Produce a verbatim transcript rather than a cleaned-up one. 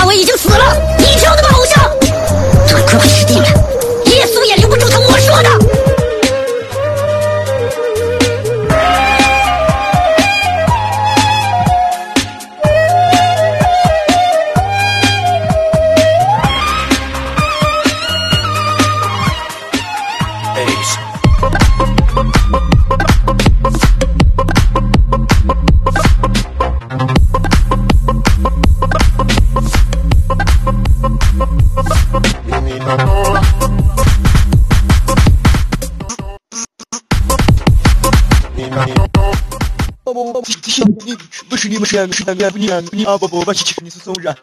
伟已经死了，你找的吧，偶像？这个歌快死定了，耶稣也留不住他，我说的。 不是你们是是你你你啊不不不是你是松人。